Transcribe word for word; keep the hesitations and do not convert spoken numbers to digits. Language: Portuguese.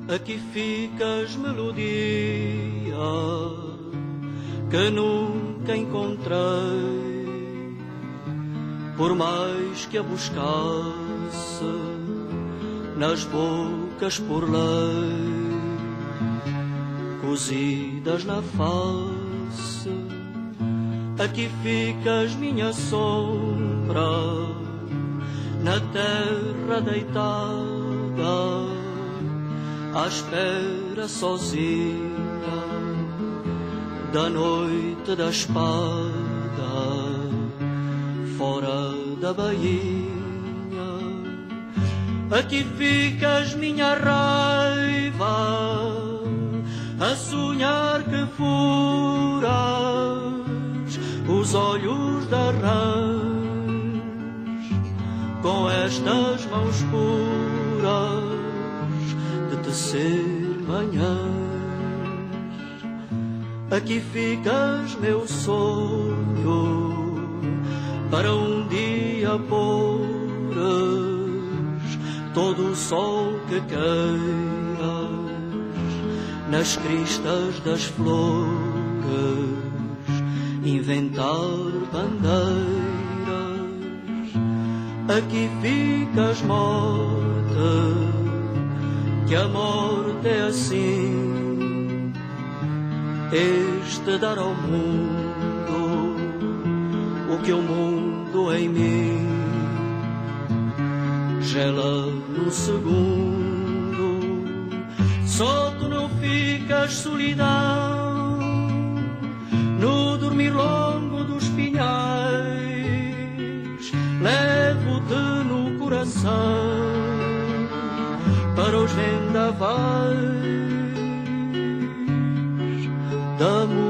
Aqui ficas, melodia que nunca encontrei, por mais que a buscasse nas bocas por lei, cozidas na face. Aqui ficas, minha sombra, na terra deitada, à espera sozinha da noite da espada, fora da bainha. Aqui ficas, minha raiva, a sonhar que furas os olhos da rãs com estas mãos puras de tecer manhãs. Aqui ficas, meu sonho, para um dia pores todo o sol que queiras nas cristas das flores, inventar bandeiras. Aqui ficas, morte, que a morte é assim, este dar ao mundo o que o mundo em mim gela num segundo. Só tu não ficas, solidão, no dormir longo dos pinhais. Levo-te no coração para os vendavais da